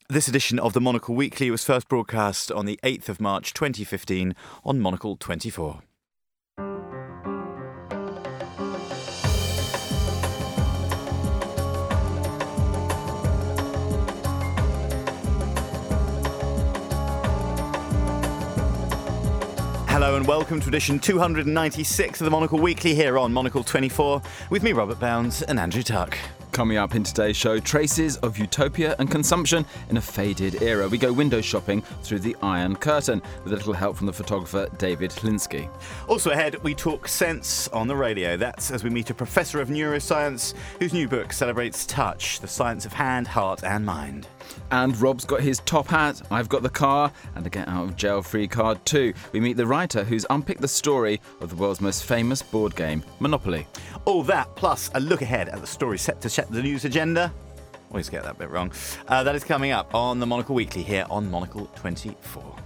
This edition of the Monocle Weekly was first broadcast on the 8th of March 2015 on Monocle 24. Hello and welcome to edition 296 of the Monocle Weekly here on Monocle 24 with me, Robert Bounds, and Andrew Tuck. Coming up in today's show, traces of utopia and consumption in a faded era. We go window shopping through the Iron Curtain with a little help from the photographer David Hlinsky. Also ahead, we talk sense on the radio. That's as we meet a professor of neuroscience whose new book celebrates touch, the science of hand, heart and mind. And Rob's got his top hat, I've got the car, and a get out of jail free card too. We meet the writer who's unpicked the story of the world's most famous board game, Monopoly. All that, plus a look ahead at the story set to set the news agenda. Always get that bit wrong. That is coming up on the Monocle Weekly here on Monocle 24.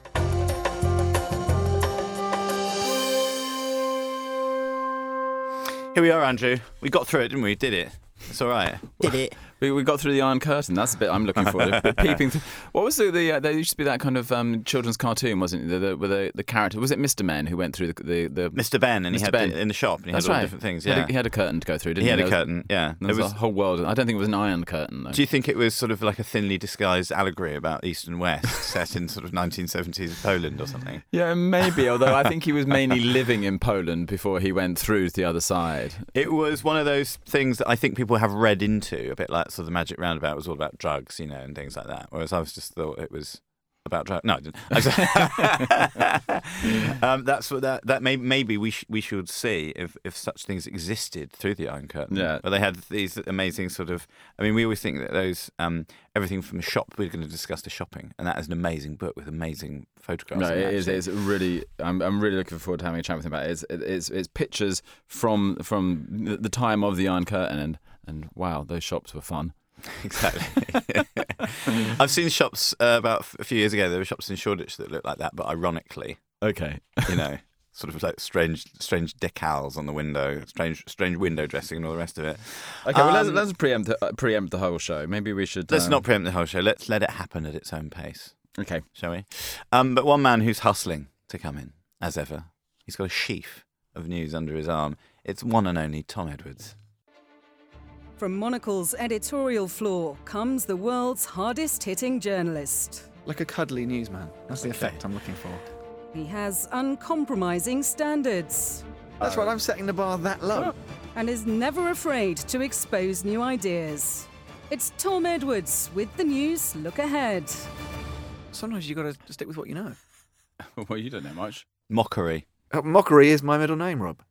Here we are, Andrew. We got through it, didn't we? Did it. It's all right. Did it. We got through the Iron Curtain. That's the bit I'm looking for. The peeping through. What was there used to be that kind of children's cartoon, wasn't it? With the character. Was it Mr. Men who went through the Mr. Ben, and Mr. he had Ben. In the shop, and he That's had all right. different things. Yeah, he had a curtain to go through, didn't he? He had a curtain. Yeah, there was a whole world. I don't think it was an iron curtain, though. Do you think it was sort of like a thinly disguised allegory about East and West, set in sort of 1970s Poland or something? Yeah, maybe. Although I think he was mainly living in Poland before he went through to the other side. It was one of those things that I think people have read into, a bit like sort of the Magic Roundabout was all about drugs, you know, and things like that. Whereas I was just thought it was about drugs. No, I didn't. That's what that maybe we should see if such things existed through the Iron Curtain. Yeah. But they had these amazing sort of. I mean, we always think that those everything from shop. We're going to discuss the shopping, and that is an amazing book with amazing photographs. No, it is. It's really. I'm really looking forward to having a chat with him about it. It's pictures from the time of the Iron Curtain, and wow, those shops were fun. Exactly. I've seen shops about a few years ago. There were shops in Shoreditch that looked like that, but ironically, okay, you know, sort of like strange decals on the window, strange window dressing, and all the rest of it. Okay, well, let's preempt the whole show. Maybe we should. Let's not preempt the whole show. Let's let it happen at its own pace. Okay, shall we? But one man who's hustling to come in, as ever, he's got a sheaf of news under his arm. It's one and only Tom Edwards. From Monocle's editorial floor comes the world's hardest-hitting journalist. Like a cuddly newsman. That's the effect I'm looking for. He has uncompromising standards. That's right, I'm setting the bar that low. And is never afraid to expose new ideas. It's Tom Edwards with the news look ahead. Sometimes you got to stick with what you know. Well, you don't know much. Mockery. Mockery is my middle name, Rob.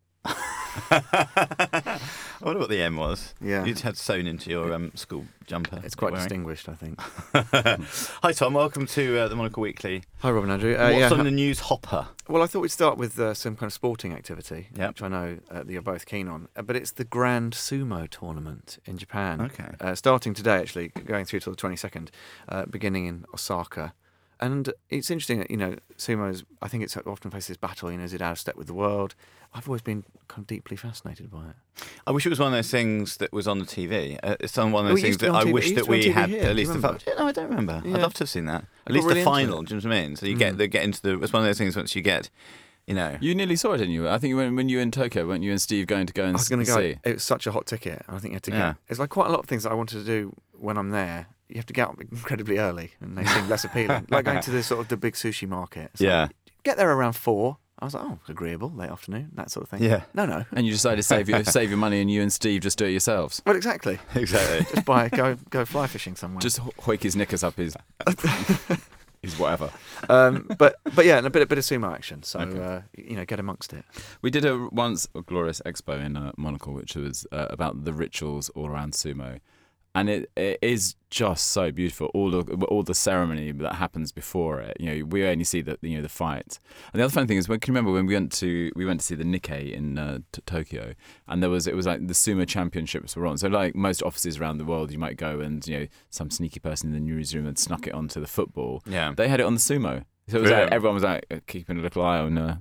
I wonder what the M was. Yeah. You'd had sewn into your school jumper. It's quite distinguished, I think. Hi, Tom. Welcome to the Monocle Weekly. Hi, Rob and Andrew. What's on the news hopper? Well, I thought we'd start with some kind of sporting activity, Yep. which I know that you're both keen on. But it's the Grand Sumo Tournament in Japan. Okay. Starting today, actually, going through till the 22nd, beginning in Osaka. And it's interesting that, you know, sumo's, I think it's often faces this battle, you know, is it out of step with the world? I've always been kind of deeply fascinated by it. I wish it was one of those things that was on the TV. It's one of those things that I wish that we we had here, at least. No, I don't remember. Yeah. I'd love to have seen that. I At least got really the into final. it. Do you know what I mean? So you get into the. It's one of those things once you get, you know. You nearly saw it, didn't you? I think when you were in Tokyo, weren't you and Steve going to go and I was going to go. see? It was such a hot ticket. I think you had to Yeah. get. It's like quite a lot of things that I wanted to do when I'm there. You have to get up incredibly early, and they seem less appealing. Like going to the big sushi market. So Yeah. get there around 4. I was like, oh, agreeable, late afternoon, that sort of thing. Yeah. No. And you decided to save your money, and you and Steve just do it yourselves. Well, exactly. Exactly. Just go fly fishing somewhere. Just hoik his knickers up his whatever. But yeah, and a bit of sumo action. So Okay. get amongst it. We did once a glorious expo in Monocle, which was about the rituals all around sumo. And it is just so beautiful. All the ceremony that happens before it. You know, we only see the fight. And the other funny thing is, can you remember when we went to see the Nikkei in Tokyo, and it was like the sumo championships were on. So like most offices around the world, you might go and some sneaky person in the newsroom had snuck it onto the football. Yeah. They had it on the sumo. So it was Brilliant. everyone was keeping a little eye on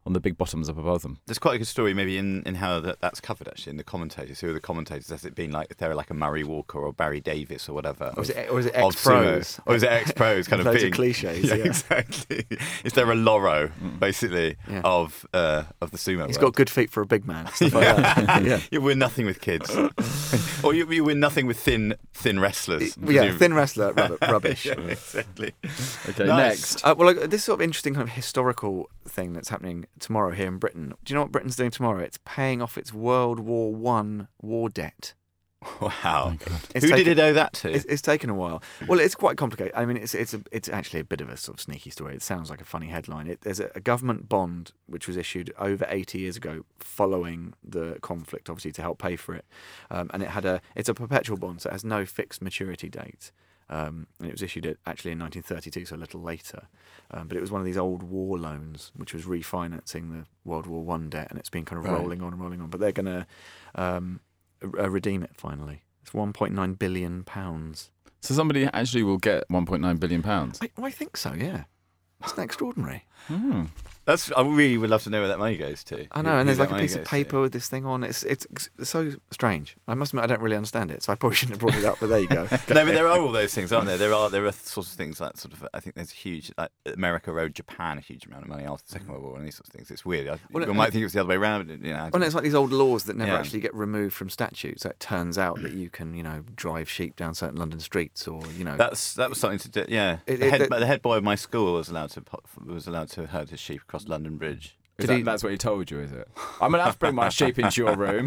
on the big bottoms up above them. There's quite a good story maybe in how that's covered actually in the commentators. Who are the commentators? Has it been like if they're like a Murray Walker or Barry Davis or whatever? Or is it of ex-pros? sumo? Or is it ex-pros kind of Loads being of cliches. Yeah, exactly. Is there a Loro basically Yeah. of the sumo? He's world? got good feet for a big man. Stuff like that. Yeah. You win nothing with kids, or you win nothing with thin wrestlers. Yeah, thin wrestler, rubbish. Yeah, exactly. Okay, Nice. next. Well, this sort of interesting kind of historical thing that's happening tomorrow here in Britain. Do you know what Britain's doing tomorrow? It's paying off its World War I war debt. Wow. It's Who did taken- it owe that to? It's taken a while. Well, it's quite complicated. I mean, it's actually a bit of a sort of sneaky story. It sounds like a funny headline. There's a government bond which was issued over 80 years ago following the conflict, obviously to help pay for it. And it's a perpetual bond, so it has no fixed maturity date. And it was issued actually in 1932, so a little later. But it was one of these old war loans, which was refinancing the World War I debt, and it's been kind of rolling on and rolling on. But they're going to redeem it finally. It's £1.9 billion. So somebody actually will get £1.9 billion. I think so, yeah. Isn't that extraordinary? I really would love to know where that money goes to. I know, and there's like a piece of paper with this thing on. It's so strange. I must admit, I don't really understand it, so I probably shouldn't have brought it up. But there you go. No, but there are all those things, aren't there? There are sorts of things like sort of. I think there's a huge. Like America owed Japan a huge amount of money after the Second World War and these sorts of things. It's weird. You might think it was the other way around. Well, it's like these old laws that never Yeah. actually get removed from statutes. So it turns out that you can, drive sheep down certain London streets, or that was something to do. Yeah, the head boy of my school was allowed to herd his sheep across London Bridge. That's what he told you, is it? I'm going to have to bring my sheep into your room.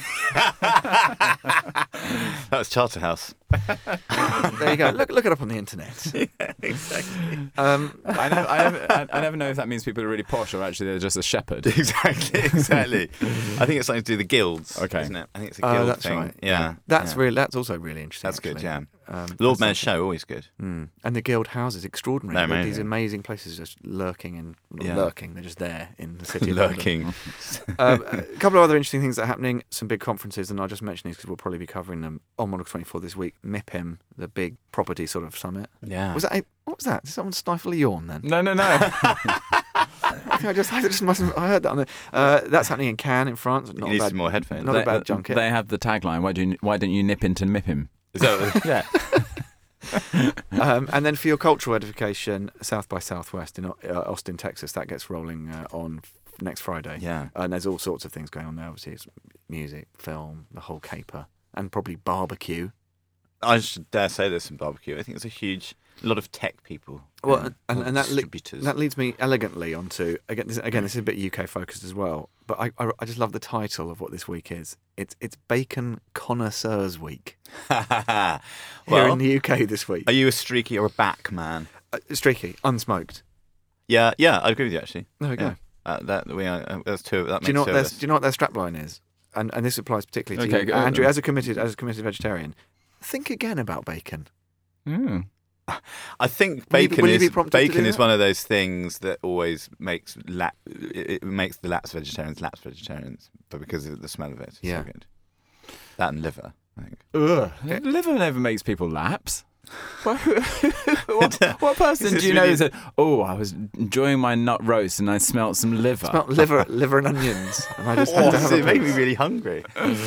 That was Charterhouse. there you go. Look it up on the internet. Yeah, exactly. I never know if that means people are really posh or actually they're just a shepherd. Exactly. I think it's something to do with the guilds. Okay. Isn't it? I think it's a guild that's thing. right. Yeah. That's also really interesting. That's good. actually. Yeah. Um, Lord Mayor's show, always good. And the guild houses, extraordinary. They're They're these amazing. amazing places just lurking and not Yeah. lurking. They're just there in the city of London. Lurking. A couple of other interesting things that are happening. Some big conferences, and I'll just mention these because we'll probably be covering them on Monocle 24 this week. MIPIM, the big property sort of summit. Yeah. What was that? Did someone stifle a yawn then? No. I just mustn't. I heard that on the. That's happening in Cannes in France. Not You a need bad, some more headphones. Not a bad junket. They have the tagline, why don't you nip into MIPIM? Is that Yeah. And then for your cultural edification, South by Southwest in Austin, Texas, that gets rolling on next Friday. Yeah. And there's all sorts of things going on there. Obviously, it's music, film, the whole caper, and probably barbecue. I should dare say there's some barbecue. I think there's a lot of tech people. Well, and that distributors. that leads me elegantly onto this is a bit UK focused as well. But I just love the title of what this week is. It's Bacon Connoisseurs Week here in the UK this week. Are you a streaky or a back man? Streaky, unsmoked. Yeah, I agree with you actually. There we go. That's two. That Do you makes know two of us. do you know what their strapline is? And this applies particularly to Okay, you, go on Andrew, then. as a committed vegetarian. Think again about bacon. I think Will you bacon be is prompted to do that? one of those things that always makes it makes the lapsed vegetarians, but because of the smell of it, it's Yeah. so good. That and liver, I think. Liver never makes people lapse. What person do you know said, I was enjoying my nut roast and I smelt some liver? Smelt liver and onions. And I just had to have it made me piece. really hungry.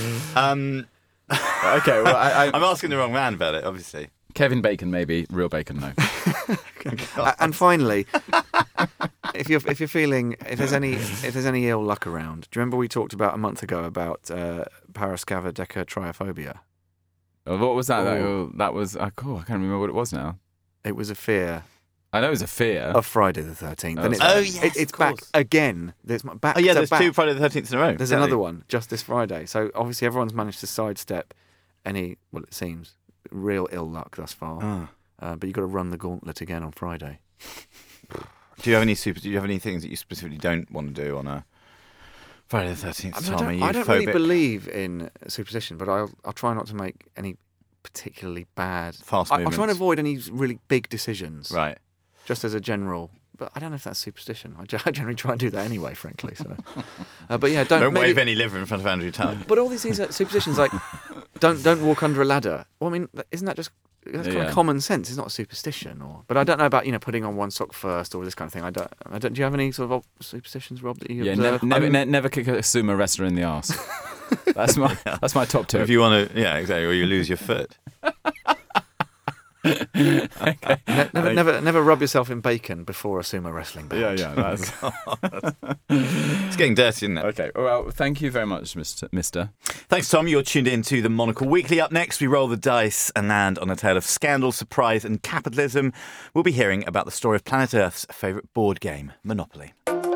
Okay, well, I'm asking the wrong man about it, obviously. Kevin Bacon, maybe. Real bacon, no. And finally, if you're feeling if there's any ill luck around, do you remember we talked about a month ago about parascavadecatriophobia? What was that? Oh. That was I can't remember what it was now. It was a fear I know it was a fear. of Friday the 13th. And Oh, it's back again. There's back. Oh yeah, to there's back. two Friday the 13th in a row. There's another one just this Friday. So obviously everyone's managed to sidestep any, well, it seems, real ill luck thus far. But you've got to run the gauntlet again on Friday. Do you have any things that you specifically don't want to do on a Friday the 13th? Tom, I don't really believe in superstition, but I'll try not to make any particularly bad. Fast I'll try and movements. avoid any really big decisions. Right. Just as a general. But I don't know if that's superstition. I generally try and do that anyway, frankly. So, but yeah, Don't wave any liver in front of Andrew Tuck. But all these things are superstitions, like don't walk under a ladder. Well, I mean, isn't that just that's kind of common sense. It's not a superstition, but I don't know about putting on one sock first or this kind of thing. I don't. Do you have any sort of superstitions, Rob, that you observe? Never kick a sumo wrestler in the arse. That's my top tip. If you want to, exactly, or you lose your foot. Okay. Never rub yourself in bacon before a sumo wrestling match. That's It's getting dirty, isn't it? okay. Well, thank you very much, Mister. Thanks, Tom. You're tuned in to the Monocle Weekly. Up next, we roll the dice and land on a tale of scandal, surprise, and capitalism. We'll be hearing about the story of planet Earth's favourite board game, Monopoly.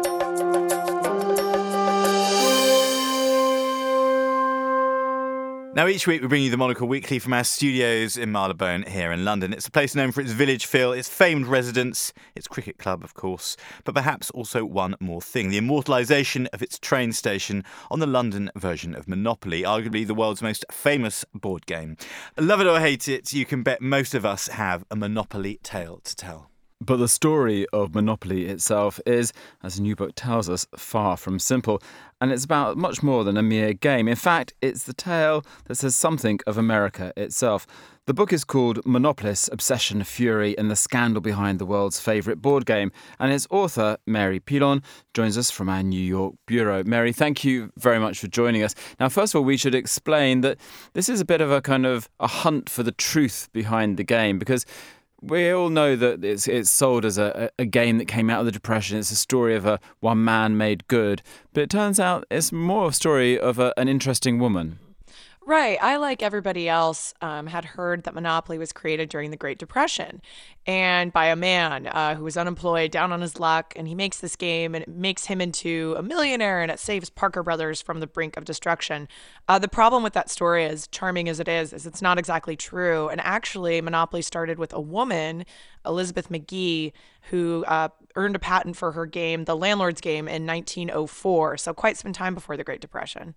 Now, each week we bring you the Monocle Weekly from our studios in Marylebone here in London. It's a place known for its village feel, its famed residents, its cricket club, of course, but perhaps also one more thing, the immortalisation of its train station on the London version of Monopoly, arguably the world's most famous board game. Love it or hate it, you can bet most of us have a Monopoly tale to tell. But the story of Monopoly itself is, as the new book tells us, far from simple. And it's about much more than a mere game. In fact, it's the tale that says something of America itself. The book is called Monopolis, Obsession, Fury, and the Scandal Behind the World's Favourite Board Game. And its author, Mary Pilon, joins us from our New York bureau. Mary, thank you very much for joining us. Now, first of all, we should explain that this is a bit of a kind of a hunt for the truth behind the game, because we all know that it's sold as a game that came out of the Depression. It's a story of one man made good. But it turns out it's more a story of an interesting woman. Right. I, like everybody else, had heard that Monopoly was created during the Great Depression and by a man who was unemployed, down on his luck, and he makes this game and it makes him into a millionaire and it saves Parker Brothers from the brink of destruction. The problem with that story, as charming as it is it's not exactly true. And actually, Monopoly started with a woman, Elizabeth McGee, who earned a patent for her game, The Landlord's Game, in 1904. So quite some time before the Great Depression.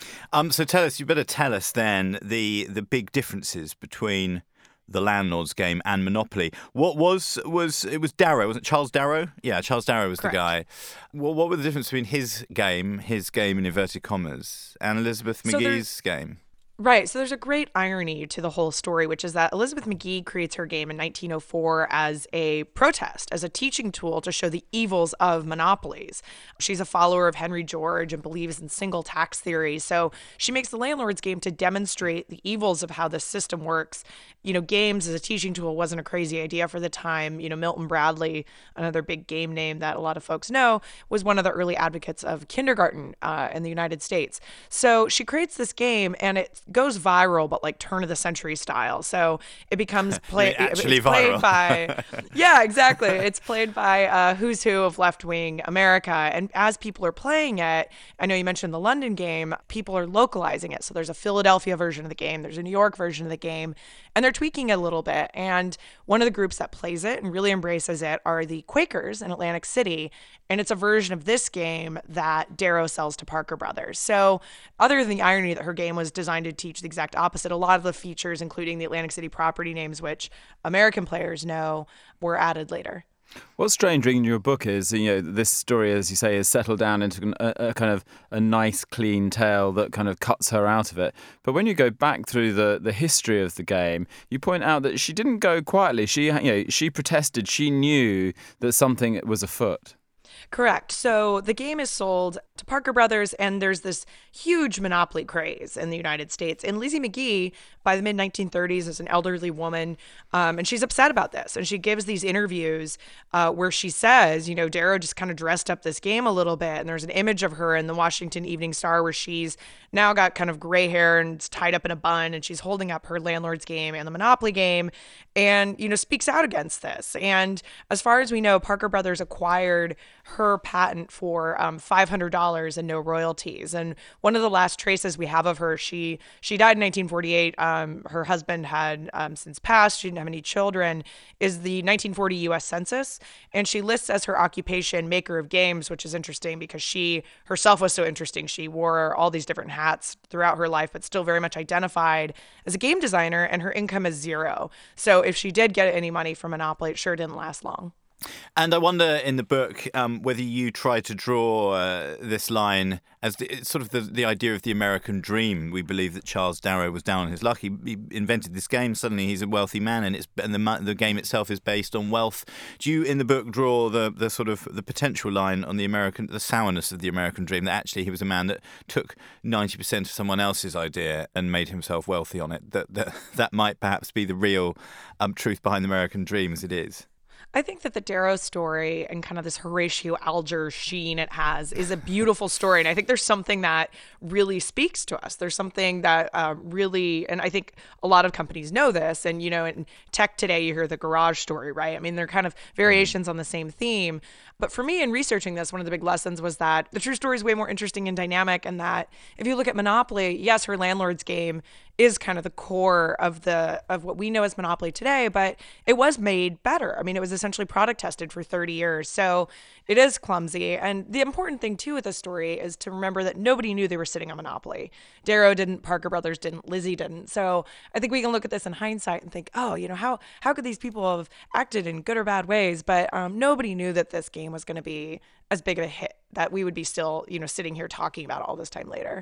So you better tell us then the big differences between The Landlord's Game and Monopoly. What was it was Darrow, wasn't it? Charles Darrow? Yeah, Charles Darrow was Correct. The guy. What were the differences between his game in inverted commas, and Elizabeth McGee's game? Right. So there's a great irony to the whole story, which is that Elizabeth McGee creates her game in 1904 as a protest, as a teaching tool to show the evils of monopolies. She's a follower of Henry George and believes in single tax theory. So she makes the Landlord's Game to demonstrate the evils of how this system works. Games as a teaching tool wasn't a crazy idea for the time. Milton Bradley, another big game name that a lot of folks know, was one of the early advocates of kindergarten in the United States. So she creates this game and it goes viral, but like turn of the century style. So it becomes played by, yeah, exactly. It's played by who's who of left-wing America. And as people are playing it, I know you mentioned the London game, people are localizing it. So there's a Philadelphia version of the game, there's a New York version of the game, and they're tweaking it a little bit. And one of the groups that plays it and really embraces it are the Quakers in Atlantic City. And it's a version of this game that Darrow sells to Parker Brothers. So other than the irony that her game was designed to teach the exact opposite, a lot of the features, including the Atlantic City property names, which American players know, were added later. What's strange reading your book is, this story, as you say, is settled down into a kind of a nice, clean tale that kind of cuts her out of it. But when you go back through the history of the game, you point out that she didn't go quietly. She protested. She knew that something was afoot. Correct. So the game is sold to Parker Brothers, and there's this huge monopoly craze in the United States. And Lizzie McGee, by the mid-1930s, is an elderly woman, and she's upset about this. And she gives these interviews where she says, Darrow just kind of dressed up this game a little bit. And there's an image of her in the Washington Evening Star where she's now got kind of gray hair and it's tied up in a bun, and she's holding up her Landlord's Game and the Monopoly game and, speaks out against this. And as far as we know, Parker Brothers acquired her patent for $500 and no royalties. And one of the last traces we have of her, she died in 1948. Her husband had since passed. She didn't have any children. Is the 1940 U.S. Census, and she lists as her occupation maker of games, which is interesting because she herself was so interesting. She wore all these different hats throughout her life, but still very much identified as a game designer. And her income is zero. So if she did get any money from Monopoly, it sure didn't last long. And I wonder in the book whether you try to draw this line as sort of the idea of the American dream. We believe that Charles Darrow was down on his luck. He invented this game. Suddenly he's a wealthy man, and the game itself is based on wealth. Do you, in the book, draw the sort of the potential line on the sourness of the American dream, that actually he was a man that took 90% of someone else's idea and made himself wealthy on it? That might perhaps be the real truth behind the American dream as it is. I think that the Darrow story and kind of this Horatio Alger sheen it has is a beautiful story. And I think there's something that really speaks to us. There's something that really, and I think a lot of companies know this. And, in tech today, you hear the garage story, right? I mean, they're kind of variations on the same theme. But for me, in researching this, one of the big lessons was that the true story is way more interesting and dynamic. And that if you look at Monopoly, yes, her landlord's game is kind of the core of what we know as Monopoly today, but it was made better. I mean, it was essentially product tested for 30 years. So it is clumsy. And the important thing too with this story is to remember that nobody knew they were sitting on Monopoly. Darrow didn't, Parker Brothers didn't, Lizzie didn't. So I think we can look at this in hindsight and think, oh, how could these people have acted in good or bad ways? But nobody knew that this game was going to be as big of a hit that we would be still, sitting here talking about all this time later.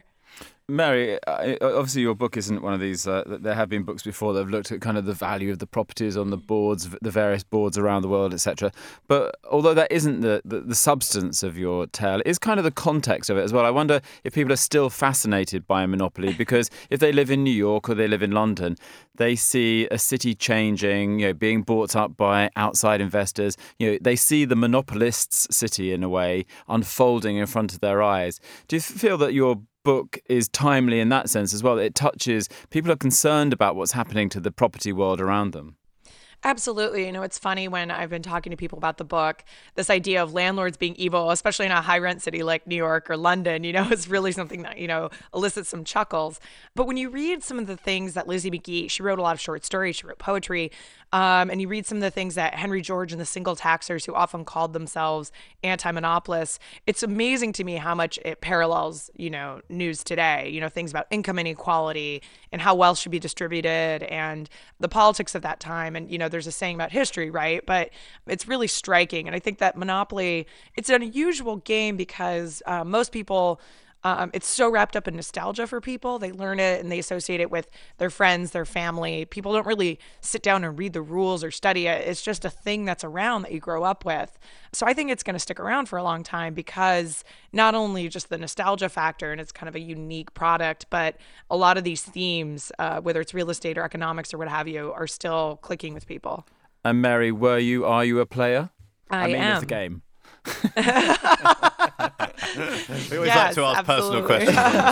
Mary, obviously your book isn't one of these, there have been books before that have looked at kind of the value of the properties on the boards, the various boards around the world, etc. But although that isn't the substance of your tale, it is kind of the context of it as well. I wonder if people are still fascinated by Monopoly, because if they live in New York or they live in London, they see a city changing, being bought up by outside investors. They see the monopolists' city in a way unfolding in front of their eyes. Do you feel that your book is timely in that sense as well? It touches, people are concerned about what's happening to the property world around them. Absolutely. It's funny when I've been talking to people about the book, this idea of landlords being evil, especially in a high rent city like New York or London, is really something that, elicits some chuckles. But when you read some of the things that Lizzie McGee, she wrote a lot of short stories, she wrote poetry, and you read some of the things that Henry George and the single taxers, who often called themselves anti-monopolists, it's amazing to me how much it parallels, news today, things about income inequality and how wealth should be distributed and the politics of that time. And, there's a saying about history, right? But it's really striking. And I think that Monopoly, it's an unusual game because most people, it's so wrapped up in nostalgia for people. They learn it and they associate it with their friends, their family. People don't really sit down and read the rules or study it. It's just a thing that's around that you grow up with. So I think it's going to stick around for a long time because not only just the nostalgia factor and it's kind of a unique product, but a lot of these themes, whether it's real estate or economics or what have you, are still clicking with people. And Mary, are you a player? I mean, am. it's a game. We always like to ask personal questions.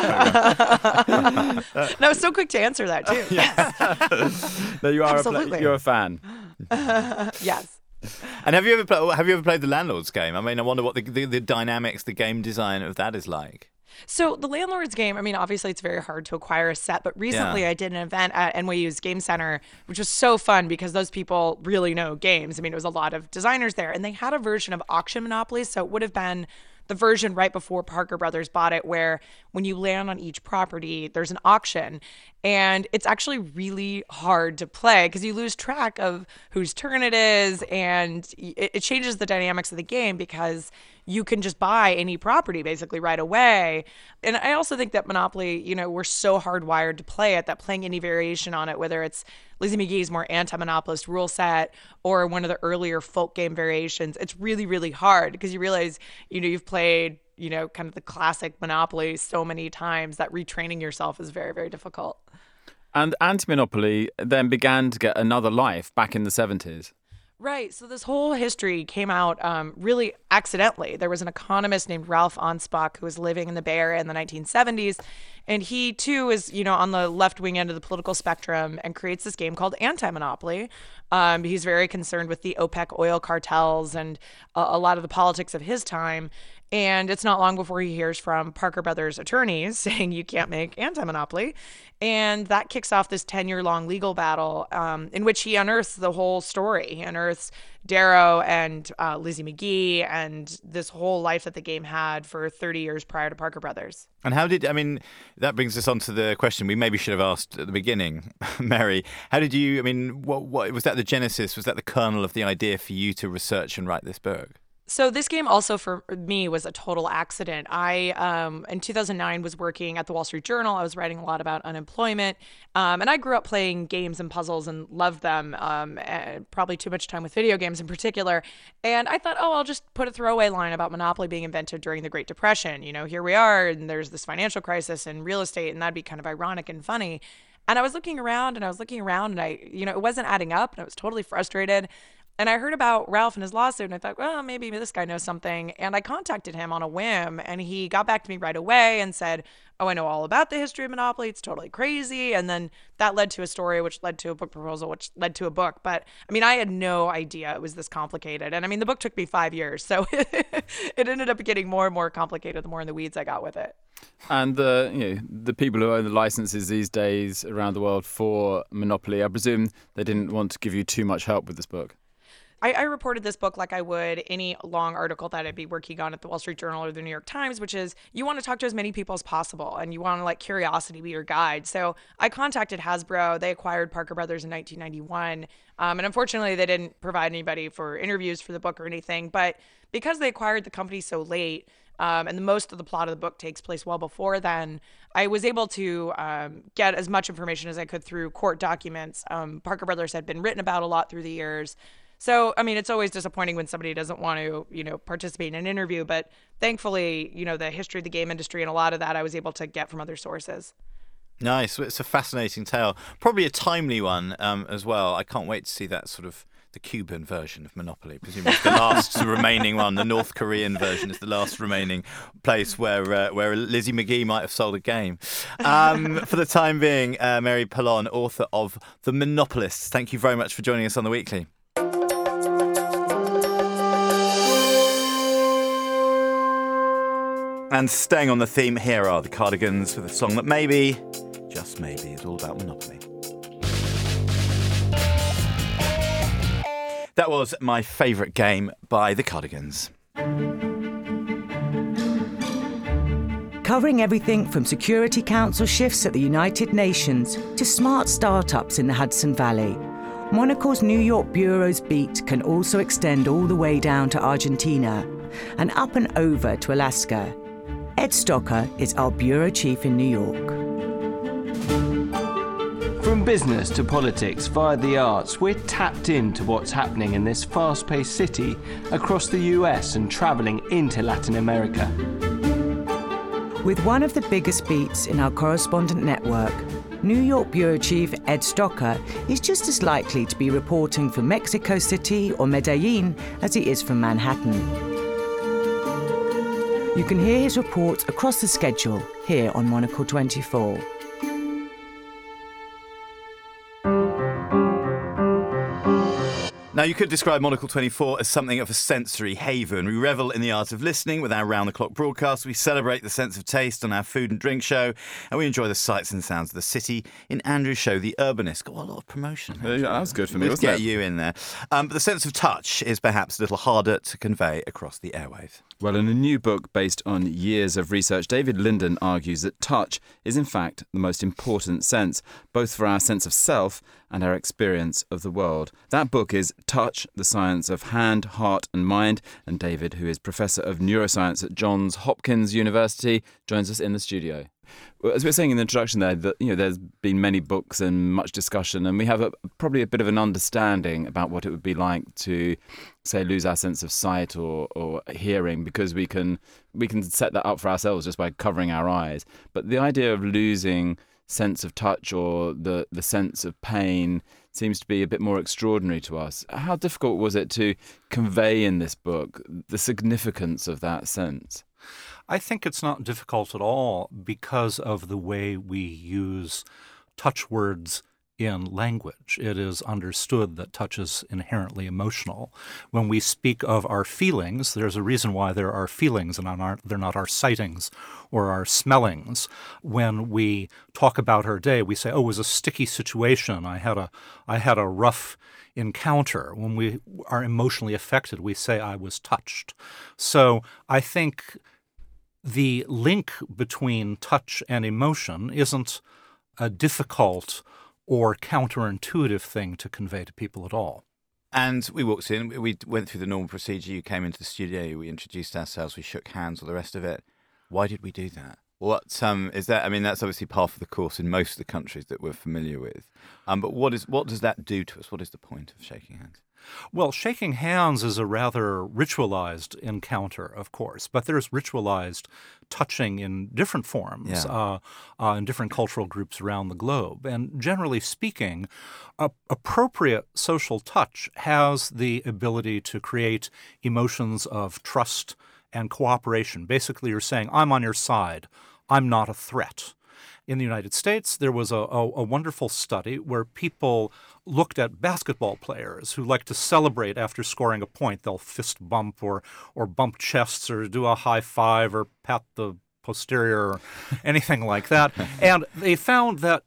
No, I was so quick to answer that too. Yes. No, you are you're a fan. Yes. And have you ever played the Landlord's game? I mean, I wonder what the dynamics, the game design of that is like. So the Landlord's game, I mean, obviously it's very hard to acquire a set, but recently I did an event at NYU's Game Center, which was so fun because those people really know games. I mean, it was a lot of designers there, and they had a version of Auction Monopoly, so it would have been the version right before Parker Brothers bought it, where when you land on each property, there's an auction. And it's actually really hard to play because you lose track of whose turn it is. And it changes the dynamics of the game because you can just buy any property basically right away. And I also think that Monopoly, we're so hardwired to play it that playing any variation on it, whether it's Lizzie McGee's more anti-monopolist rule set or one of the earlier folk game variations, it's really, really hard because you realize, you've played, kind of the classic Monopoly so many times that retraining yourself is very, very difficult. And anti-monopoly then began to get another life back in the 70s. Right. So this whole history came out really accidentally. There was an economist named Ralph Anspach who was living in the Bay Area in the 1970s. And he, too, is, on the left-wing end of the political spectrum and creates this game called Anti-Monopoly. He's very concerned with the OPEC oil cartels and a lot of the politics of his time. And it's not long before he hears from Parker Brothers attorneys saying you can't make anti-monopoly. And that kicks off this 10-year-long legal battle in which he unearths the whole story. He unearths Darrow and Lizzie McGee and this whole life that the game had for 30 years prior to Parker Brothers. And that brings us on to the question we maybe should have asked at the beginning, Mary. How did you, what was that the genesis? Was that the kernel of the idea for you to research and write this book? So this game also for me was a total accident. I, in 2009, was working at the Wall Street Journal. I was writing a lot about unemployment. And I grew up playing games and puzzles and loved them, and probably too much time with video games in particular. And I thought, I'll just put a throwaway line about Monopoly being invented during the Great Depression. Here we are, and there's this financial crisis in real estate, and that'd be kind of ironic and funny. And I was looking around, and it wasn't adding up, and I was totally frustrated. And I heard about Ralph and his lawsuit, and I thought, well, maybe this guy knows something. And I contacted him on a whim, and he got back to me right away and said, I know all about the history of Monopoly. It's totally crazy. And then that led to a story, which led to a book proposal, which led to a book. But, I had no idea it was this complicated. And, the book took me 5 years. So it ended up getting more and more complicated the more in the weeds I got with it. And the people who own the licenses these days around the world for Monopoly, I presume they didn't want to give you too much help with this book. I reported this book like I would any long article that I'd be working on at the Wall Street Journal or the New York Times, which is you want to talk to as many people as possible and you want to let curiosity be your guide. So I contacted Hasbro. They acquired Parker Brothers in 1991. And unfortunately, they didn't provide anybody for interviews for the book or anything. But because they acquired the company so late, and most of the plot of the book takes place well before then, I was able to get as much information as I could through court documents. Parker Brothers had been written about a lot through the years. So, it's always disappointing when somebody doesn't want to, participate in an interview. But thankfully, the history of the game industry and a lot of that I was able to get from other sources. Nice. It's a fascinating tale. Probably a timely one as well. I can't wait to see that sort of the Cuban version of Monopoly. Presumably it's the last remaining one. The North Korean version is the last remaining place where Lizzie McGee might have sold a game. For the time being, Mary Polon, author of The Monopolists, thank you very much for joining us on The Weekly. And staying on the theme, here are the Cardigans with a song that maybe, just maybe, is all about Monopoly. That was My Favourite Game by the Cardigans. Covering everything from Security Council shifts at the United Nations to smart startups in the Hudson Valley, Monocle's New York Bureau's beat can also extend all the way down to Argentina and up and over to Alaska. Ed Stocker is our bureau chief in New York. From business to politics via the arts, we're tapped into what's happening in this fast-paced city across the US and travelling into Latin America. With one of the biggest beats in our correspondent network, New York Bureau Chief Ed Stocker is just as likely to be reporting from Mexico City or Medellin as he is from Manhattan. You can hear his reports across the schedule here on Monocle 24. Now, you could describe Monocle 24 as something of a sensory haven. We revel in the art of listening with our round-the-clock broadcast. We celebrate the sense of taste on our food and drink show. And we enjoy the sights and sounds of the city in Andrew's show, The Urbanist. Got a lot of promotion. Yeah, that was good for me, Let's wasn't get you in there. But the sense of touch is perhaps a little harder to convey across the airwaves. Well, in a new book based on years of research, David Linden argues that touch is in fact the most important sense, both for our sense of self and our experience of the world. That book is Touch, the Science of Hand, Heart and Mind, and David, who is Professor of Neuroscience at Johns Hopkins University, joins us in the studio. As we were saying in the introduction there, that there's been many books and much discussion, and we have probably a bit of an understanding about what it would be like to, say, lose our sense of sight or hearing, because we can set that up for ourselves just by covering our eyes. But the idea of losing sense of touch or the sense of pain seems to be a bit more extraordinary to us. How difficult was it to convey in this book the significance of that sense? I think it's not difficult at all because of the way we use touch words in language. It is understood that touch is inherently emotional. When we speak of our feelings, there's a reason why there are feelings and they're not our sightings or our smellings. When we talk about our day, we say, oh, it was a sticky situation. I had a rough encounter. When we are emotionally affected, we say, I was touched. So I think the link between touch and emotion isn't a difficult or counterintuitive thing to convey to people at all. And we walked in, we went through the normal procedure. You came into the studio, we introduced ourselves, we shook hands, all the rest of it. Why did we do that? What is that? I mean, that's obviously part of the course in most of the countries that we're familiar with. But what does that do to us? What is the point of shaking hands? Well, shaking hands is a rather ritualized encounter, of course, but there's ritualized touching in different forms in different cultural groups around the globe. And generally speaking, appropriate social touch has the ability to create emotions of trust and cooperation. Basically, you're saying, I'm on your side. I'm not a threat. In the United States, there was a wonderful study where people looked at basketball players who like to celebrate after scoring a point. They'll fist bump or bump chests or do a high five or pat the posterior or anything like that. And they found that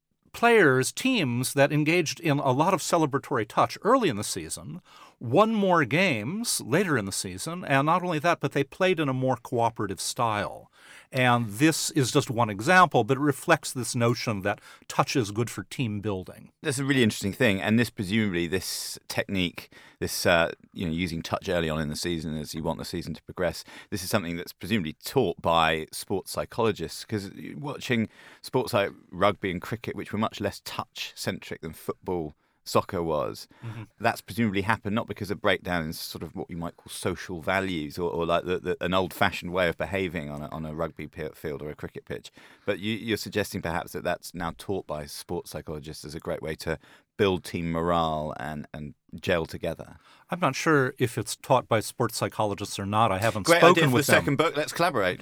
teams that engaged in a lot of celebratory touch early in the season won more games later in the season. And not only that, but they played in a more cooperative style. And this is just one example, but it reflects this notion that touch is good for team building. That's a really interesting thing. And this technique, using touch early on in the season as you want the season to progress, this is something that's presumably taught by sports psychologists, because watching sports like rugby and cricket, which were much less touch-centric than football, soccer was, that's presumably happened not because of breakdown in sort of what you might call social values or like an old-fashioned way of behaving on a rugby field or a cricket pitch, but you're suggesting perhaps that that's now taught by sports psychologists as a great way to build team morale and gel together. I'm not sure if it's taught by sports psychologists or not. I haven't spoken with them. Great idea for the second book. Let's collaborate.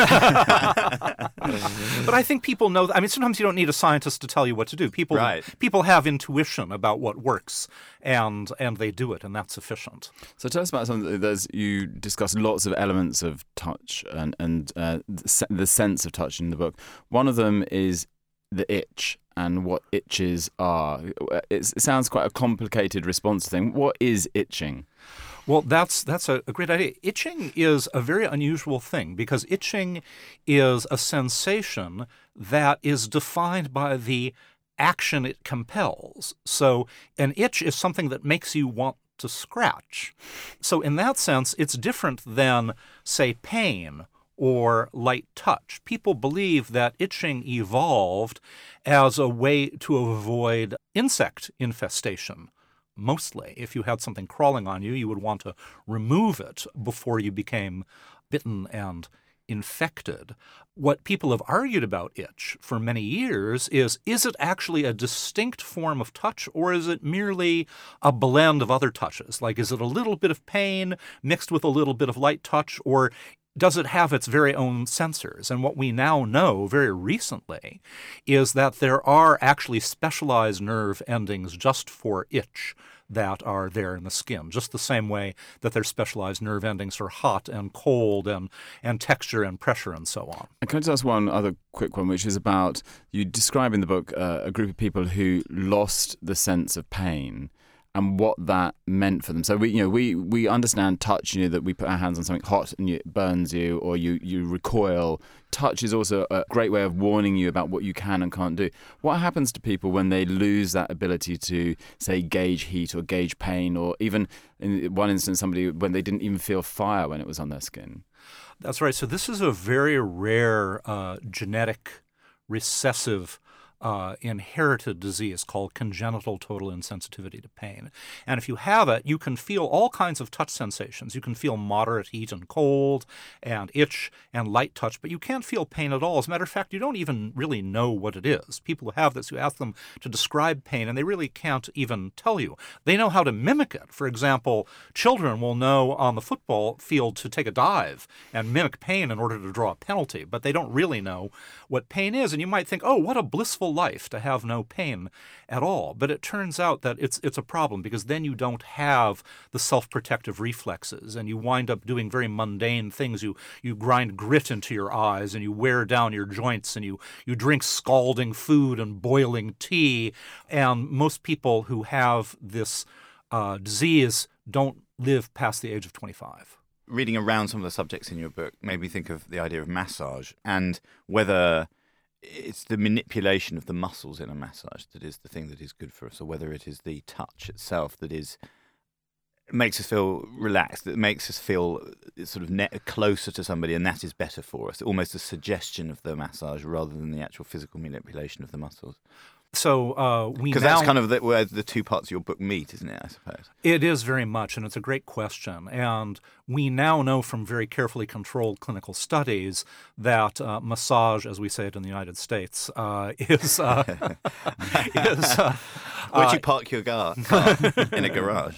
But I think people know. I mean, sometimes you don't need a scientist to tell you what to do. People have intuition about what works, and they do it, and that's sufficient. So tell us about something. You discuss lots of elements of touch and the sense of touch in the book. One of them is the itch and what itches are. It sounds quite a complicated response thing. What is itching? Well, that's a great idea. Itching is a very unusual thing because itching is a sensation that is defined by the action it compels. So an itch is something that makes you want to scratch. So in that sense, it's different than, say, pain or light touch. People believe that itching evolved as a way to avoid insect infestation. Mostly, if you had something crawling on you, you would want to remove it before you became bitten and infected. What people have argued about itch for many years is it actually a distinct form of touch, or is it merely a blend of other touches? Like, is it a little bit of pain mixed with a little bit of light touch, or does it have its very own sensors? And what we now know very recently is that there are actually specialized nerve endings just for itch that are there in the skin, just the same way that there's specialized nerve endings for hot and cold and texture and pressure and so on. And can I just ask one other quick one, which is about, you describe in the book a group of people who lost the sense of pain and what that meant for them. So we understand touch, that we put our hands on something hot and it burns you, or you recoil. Touch is also a great way of warning you about what you can and can't do. What happens to people when they lose that ability to, say, gauge heat or gauge pain, or even in one instance, somebody when they didn't even feel fire when it was on their skin? That's right. So this is a very rare genetic recessive inherited disease called congenital total insensitivity to pain. And if you have it, you can feel all kinds of touch sensations. You can feel moderate heat and cold and itch and light touch, but you can't feel pain at all. As a matter of fact, you don't even really know what it is. People who have this, you ask them to describe pain, and they really can't even tell you. They know how to mimic it. For example, children will know on the football field to take a dive and mimic pain in order to draw a penalty, but they don't really know what pain is. And you might think, oh, what a blissful real life to have no pain at all. But it turns out that it's a problem, because then you don't have the self-protective reflexes, and you wind up doing very mundane things. You grind grit into your eyes, and you wear down your joints, and you drink scalding food and boiling tea. And most people who have this disease don't live past the age of 25. Reading around some of the subjects in your book made me think of the idea of massage, and whether it's the manipulation of the muscles in a massage that is the thing that is good for us, or whether it is the touch itself that makes us feel relaxed, that makes us feel sort of closer to somebody, and that is better for us. Almost a suggestion of the massage rather than the actual physical manipulation of the muscles. So because that's kind of where the two parts of your book meet, isn't it, I suppose? It is very much, and it's a great question. And we now know from very carefully controlled clinical studies that massage, as we say it in the United States, is Where'd you park your car in a garage?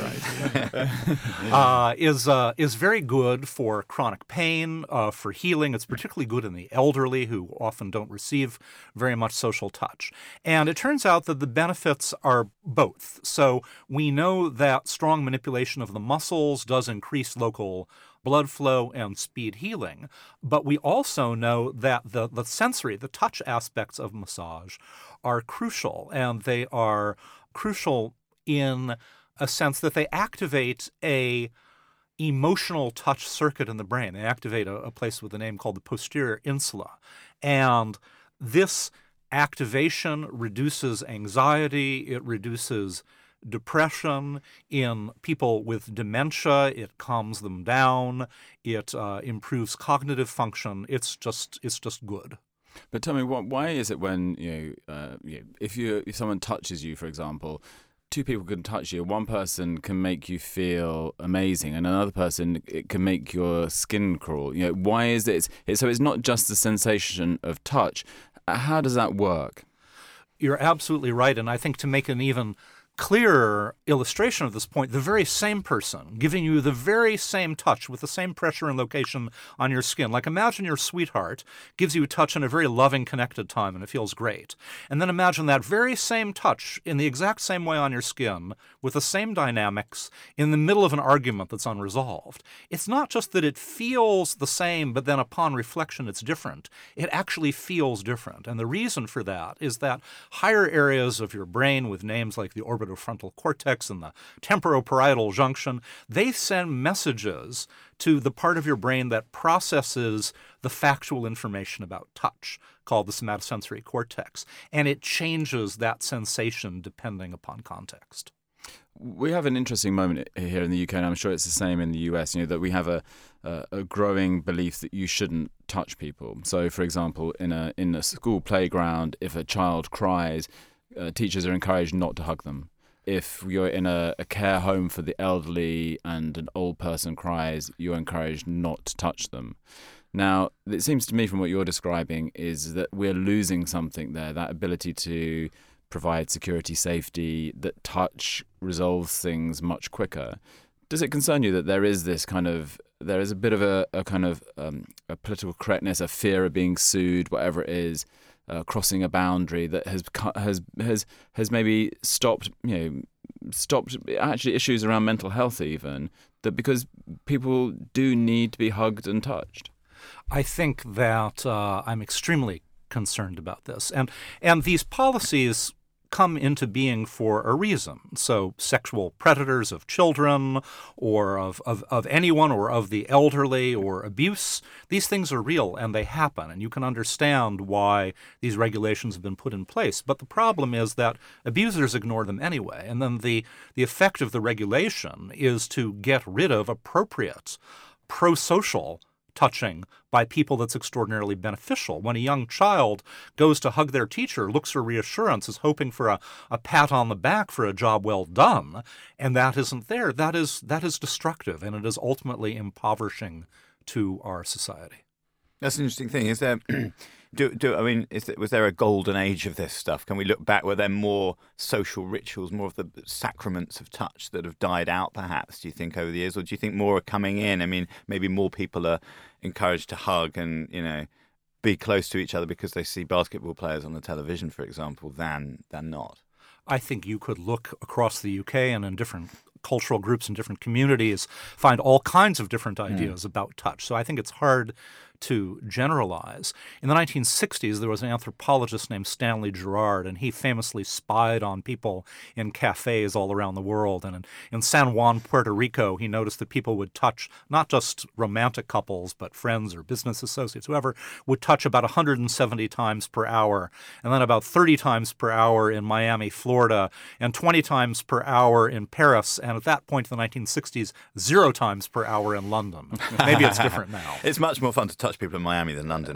That's right. Is very good for chronic pain, for healing. It's particularly good in the elderly, who often don't receive very much social touch. And it turns out that the benefits are both. So we know that strong manipulation of the muscles does increase local blood flow and speed healing. But we also know that the sensory, the touch aspects of massage are crucial. And they are crucial in a sense that they activate a emotional touch circuit in the brain. They activate a place with a name called the posterior insula. And this activation reduces anxiety, it reduces depression. In people with dementia, it calms them down, it improves cognitive function. It's just good. But tell me, why is it when if someone touches you, for example, two people can touch you. One person can make you feel amazing, and another person, it can make your skin crawl. Why is it? So it's not just the sensation of touch. How does that work? You're absolutely right, and I think to make an even clearer illustration of this point, the very same person giving you the very same touch with the same pressure and location on your skin. Like, imagine your sweetheart gives you a touch in a very loving, connected time, and it feels great. And then imagine that very same touch in the exact same way on your skin with the same dynamics in the middle of an argument that's unresolved. It's not just that it feels the same, but then upon reflection it's different. It actually feels different. And the reason for that is that higher areas of your brain with names like the orbitofrontal cortex and the temporoparietal junction, they send messages to the part of your brain that processes the factual information about touch, called the somatosensory cortex, and it changes that sensation depending upon context. We have an interesting moment here in the UK, and I'm sure it's the same in the US, that we have a growing belief that you shouldn't touch people. So, for example, in a school playground, if a child cries, teachers are encouraged not to hug them. If you're in a care home for the elderly and an old person cries, you're encouraged not to touch them. Now, it seems to me from what you're describing is that we're losing something there, that ability to provide security, safety, that touch resolves things much quicker. Does it concern you that there is a bit of a kind of a political correctness, a fear of being sued, whatever it is, crossing a boundary that has maybe stopped actually issues around mental health, even, that because people do need to be hugged and touched? I think that I'm extremely concerned about this, and these policies come into being for a reason. So sexual predators of children or of anyone or of the elderly or abuse, these things are real and they happen, and you can understand why these regulations have been put in place. But the problem is that abusers ignore them anyway, and then the effect of the regulation is to get rid of appropriate pro-social touching by people that's extraordinarily beneficial. When a young child goes to hug their teacher, looks for reassurance, is hoping for a pat on the back for a job well done, and that isn't there, that is destructive, and it is ultimately impoverishing to our society. That's an interesting thing. Is there was there a golden age of this stuff? Can we look back? Were there more social rituals, more of the sacraments of touch that have died out, perhaps, do you think, over the years? Or do you think more are coming in? I mean, maybe more people are encouraged to hug and, be close to each other because they see basketball players on the television, for example, than not? I think you could look across the UK and in different cultural groups and different communities, find all kinds of different ideas about touch. So I think it's hard to generalize. In the 1960s, there was an anthropologist named Stanley Gerard, and he famously spied on people in cafes all around the world. And in San Juan, Puerto Rico, he noticed that people would touch not just romantic couples, but friends or business associates, whoever, would touch about 170 times per hour, and then about 30 times per hour in Miami, Florida, and 20 times per hour in Paris, and at that point in the 1960s, 0 times per hour in London. Maybe it's different now. It's much more fun to touch people in Miami than London.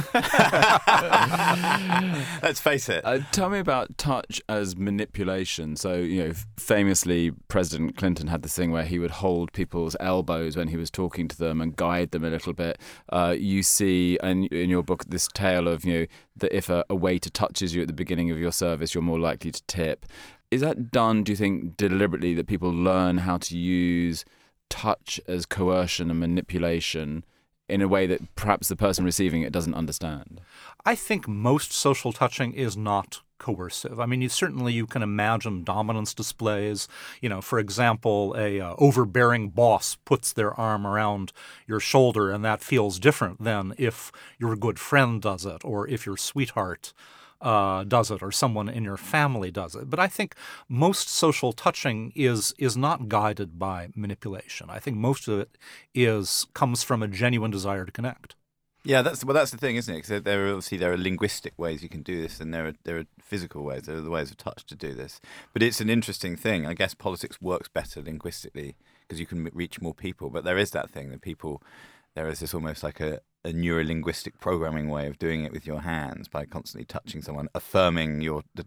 Let's face it. Tell me about touch as manipulation. So, famously, President Clinton had this thing where he would hold people's elbows when he was talking to them and guide them a little bit. You see in your book this tale of, that if a waiter touches you at the beginning of your service, you're more likely to tip. Is that done, do you think, deliberately, that people learn how to use touch as coercion and manipulation in a way that perhaps the person receiving it doesn't understand? I think most social touching is not coercive. I mean, you can imagine dominance displays. For example, a overbearing boss puts their arm around your shoulder, and that feels different than if your good friend does it, or if your sweetheart does it, or someone in your family does it. But I think most social touching is not guided by manipulation. I think most of it comes from a genuine desire to connect. Yeah, that's the thing, isn't it? Because there are linguistic ways you can do this, and there are physical ways. There are the ways of touch to do this. But it's an interesting thing. I guess politics works better linguistically because you can reach more people. But there is that thing that there is this almost like a neuro-linguistic programming way of doing it with your hands by constantly touching someone, affirming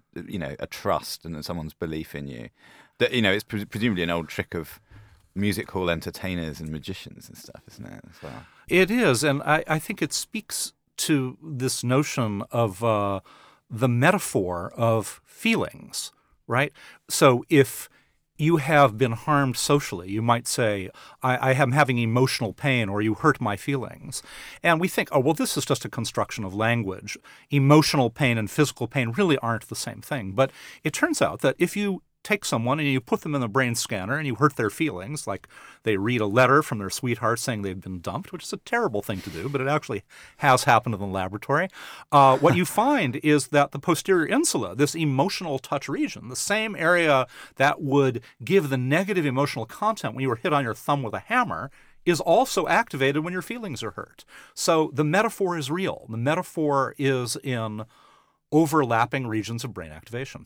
a trust and someone's belief in you. That it's presumably an old trick of music hall entertainers and magicians and stuff, isn't it, as well? It is, and I think it speaks to this notion of the metaphor of feelings, right? So if you have been harmed socially, you might say, I am having emotional pain, or you hurt my feelings. And we think, oh, well, this is just a construction of language. Emotional pain and physical pain really aren't the same thing. But it turns out that if you take someone and you put them in the brain scanner and you hurt their feelings, like they read a letter from their sweetheart saying they've been dumped, which is a terrible thing to do, but it actually has happened in the laboratory. What you find is that the posterior insula, this emotional touch region, the same area that would give the negative emotional content when you were hit on your thumb with a hammer, is also activated when your feelings are hurt. So the metaphor is real. The metaphor is in overlapping regions of brain activation.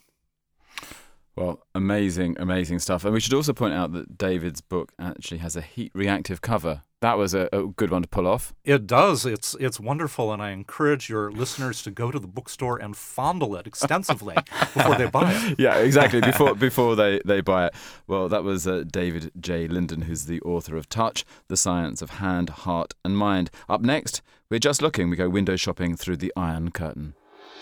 Well, amazing, amazing stuff. And we should also point out that David's book actually has a heat-reactive cover. That was a good one to pull off. It does. It's wonderful, and I encourage your listeners to go to the bookstore and fondle it extensively before they buy it. Yeah, exactly, before they buy it. Well, that was David J. Linden, who's the author of Touch, The Science of Hand, Heart and Mind. Up next, we're just looking. We go window shopping through the Iron Curtain.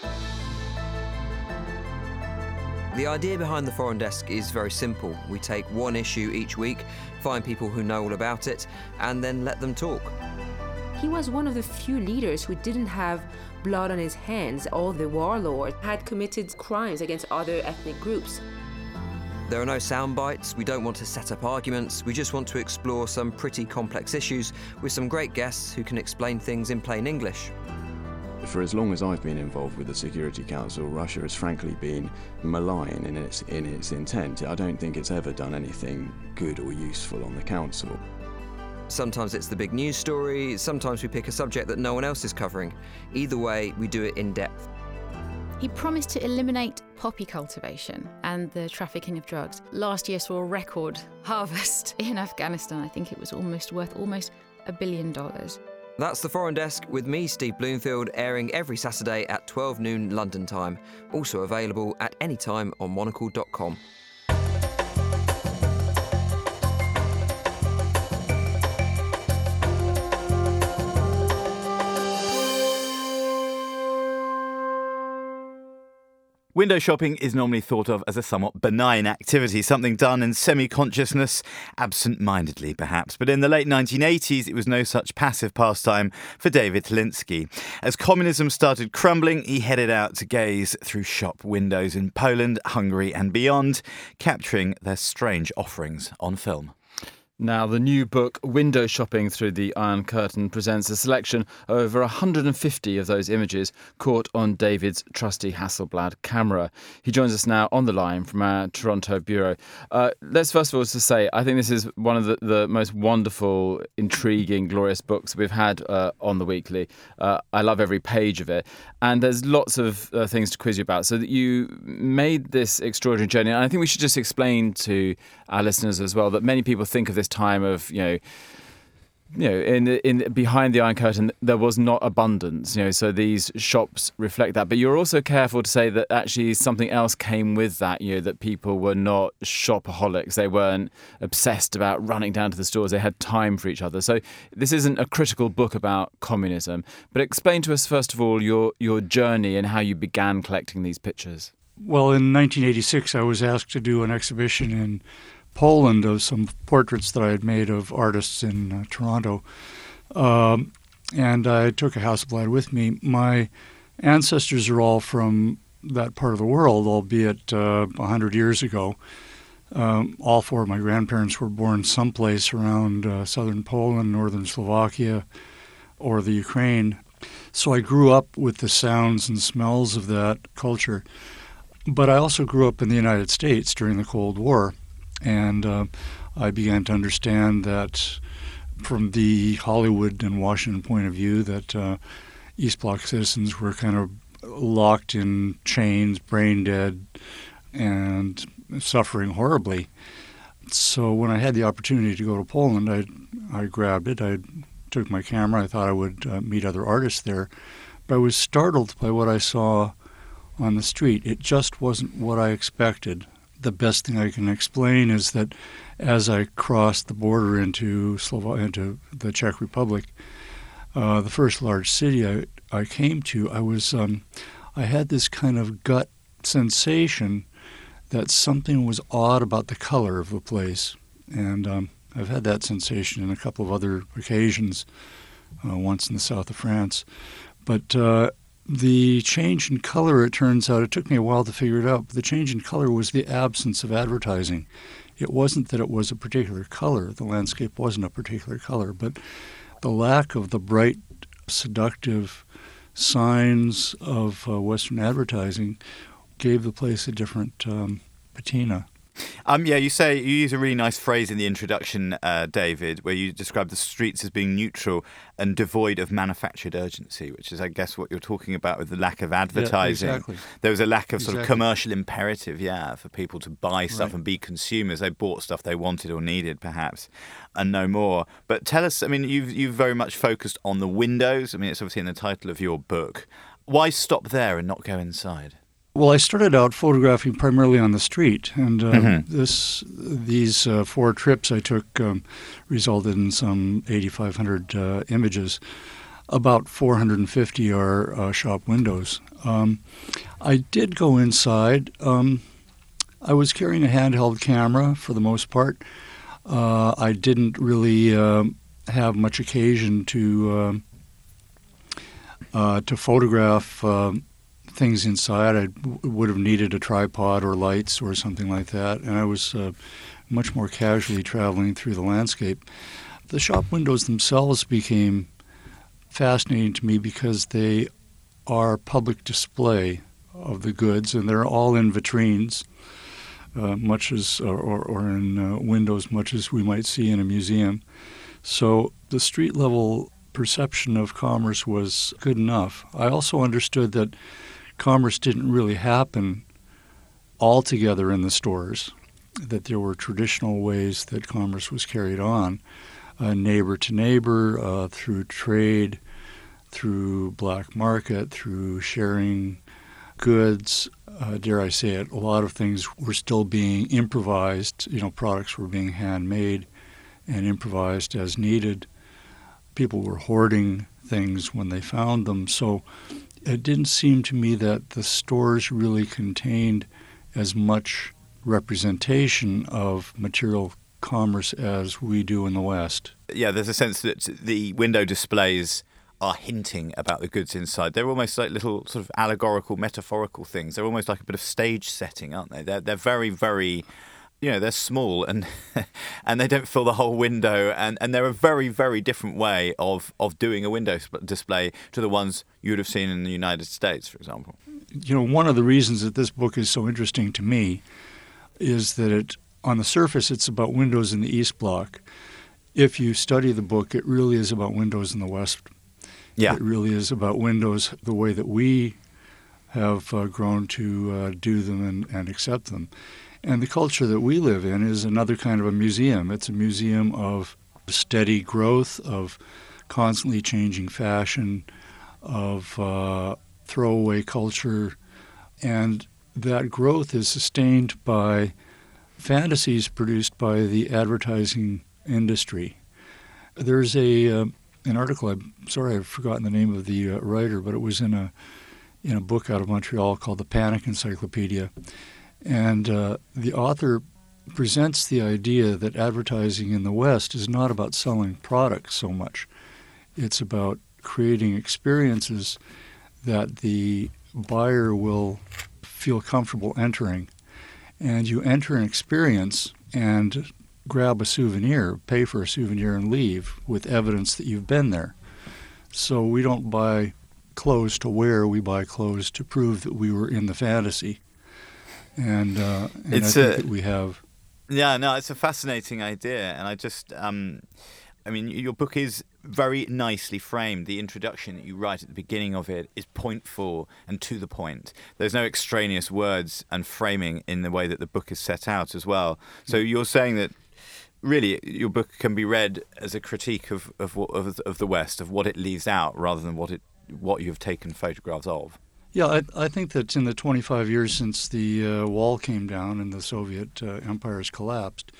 The idea behind the Foreign Desk is very simple. We take one issue each week, find people who know all about it, and then let them talk. He was one of the few leaders who didn't have blood on his hands. All the warlords had committed crimes against other ethnic groups. There are no sound bites, we don't want to set up arguments, we just want to explore some pretty complex issues with some great guests who can explain things in plain English. For as long as I've been involved with the Security Council, Russia has frankly been malign in its intent. I don't think it's ever done anything good or useful on the Council. Sometimes it's the big news story, sometimes we pick a subject that no one else is covering. Either way, we do it in depth. He promised to eliminate poppy cultivation and the trafficking of drugs. Last year saw a record harvest in Afghanistan. I think it was worth almost $1 billion. That's The Foreign Desk with me, Steve Bloomfield, airing every Saturday at 12 noon London time. Also available at any time on monocle.com. Window shopping is normally thought of as a somewhat benign activity, something done in semi-consciousness, absent-mindedly perhaps. But in the late 1980s, it was no such passive pastime for David Tlinsky. As communism started crumbling, he headed out to gaze through shop windows in Poland, Hungary and beyond, capturing their strange offerings on film. Now, the new book, Window Shopping Through the Iron Curtain, presents a selection of over 150 of those images caught on David's trusty Hasselblad camera. He joins us now on the line from our Toronto bureau. Let's first of all just say, I think this is one of the most wonderful, intriguing, glorious books we've had on The Weekly. I love every page of it. And there's lots of things to quiz you about. So that you made this extraordinary journey. And I think we should just explain to our listeners as well that many people think of this time of, in behind the Iron Curtain, there was not abundance, so these shops reflect that. But you're also careful to say that actually something else came with that, that people were not shopaholics. They weren't obsessed about running down to the stores. They had time for each other. So this isn't a critical book about communism. But explain to us, first of all, your journey and how you began collecting these pictures. Well, in 1986, I was asked to do an exhibition in Poland of some portraits that I had made of artists in Toronto. And I took a Hasselblad with me. My ancestors are all from that part of the world, albeit 100 years ago. All four of my grandparents were born someplace around southern Poland, northern Slovakia, or the Ukraine. So I grew up with the sounds and smells of that culture. But I also grew up in the United States during the Cold War. And I began to understand that from the Hollywood and Washington point of view that East Bloc citizens were kind of locked in chains, brain dead, and suffering horribly. So when I had the opportunity to go to Poland, I grabbed it. I took my camera. I thought I would meet other artists there. But I was startled by what I saw on the street. It just wasn't what I expected. The best thing I can explain is that as I crossed the border into the Czech Republic, the first large city I came to, I had this kind of gut sensation that something was odd about the color of the place. And I've had that sensation in a couple of other occasions, once in the south of France. But the change in color, it turns out, it took me a while to figure it out, but the change in color was the absence of advertising. It wasn't that it was a particular color. The landscape wasn't a particular color, but the lack of the bright, seductive signs of Western advertising gave the place a different patina. You use a really nice phrase in the introduction, David, where you describe the streets as being neutral and devoid of manufactured urgency, which is, I guess, what you're talking about with the lack of advertising. Yeah, exactly. There was a lack of sort of commercial imperative, for people to buy stuff and be consumers. They bought stuff they wanted or needed, perhaps, and no more. But tell us, you've very much focused on the windows. It's obviously in the title of your book. Why stop there and not go inside? Well, I started out photographing primarily on the street, and these 4 trips I took resulted in some 8,500 images. About 450 are shop windows. I did go inside. I was carrying a handheld camera for the most part. I didn't really have much occasion to photograph things inside. I would have needed a tripod or lights or something like that, and I was much more casually traveling through the landscape. The shop windows themselves became fascinating to me because they are public display of the goods, and they're all in vitrines, much as or in windows, much as we might see in a museum. So the street level perception of commerce was good enough. I also understood that commerce didn't really happen altogether in the stores, that there were traditional ways that commerce was carried on, neighbor to neighbor, through trade, through black market, through sharing goods. Dare I say it, a lot of things were still being improvised. Products were being handmade and improvised as needed. People were hoarding things when they found them. So it didn't seem to me that the stores really contained as much representation of material commerce as we do in the West. Yeah, there's a sense that the window displays are hinting about the goods inside. They're almost like little sort of allegorical, metaphorical things. They're almost like a bit of stage setting, aren't they? They're very, very, they're small and and they don't fill the whole window. And they're a very, very different way of doing a window display to the ones you would have seen in the United States, for example. One of the reasons that this book is so interesting to me is that on the surface, it's about windows in the East Bloc. If you study the book, it really is about windows in the West. Yeah. It really is about windows the way that we have grown to do them and accept them. And the culture that we live in is another kind of a museum. It's a museum of steady growth, of constantly changing fashion, of throwaway culture. And that growth is sustained by fantasies produced by the advertising industry. There's an article, I'm sorry I've forgotten the name of the writer, but it was in a book out of Montreal called The Panic Encyclopedia. And the author presents the idea that advertising in the West is not about selling products so much. It's about creating experiences that the buyer will feel comfortable entering. And you enter an experience and grab a souvenir, pay for a souvenir and leave with evidence that you've been there. So we don't buy clothes to wear, we buy clothes to prove that we were in the fantasy. And I think that we have... Yeah, no, it's a fascinating idea. And I just, your book is very nicely framed. The introduction that you write at the beginning of it is pointful and to the point. There's no extraneous words and framing in the way that the book is set out as well. So you're saying that really your book can be read as a critique of the West, of what it leaves out, rather than what you've taken photographs of. Yeah, I think that in the 25 years since the wall came down and the Soviet empires collapsed,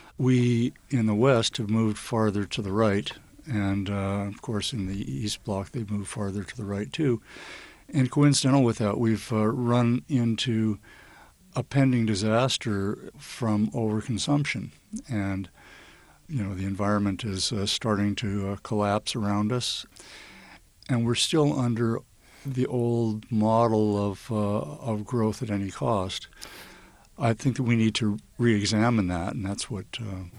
we in the West have moved farther to the right. And, of course, in the East Bloc, they've moved farther to the right, too. And coincidental with that, we've run into a pending disaster from overconsumption. And, the environment is starting to collapse around us. And we're still under the old model of growth at any cost. I think that we need to re-examine that, and that's what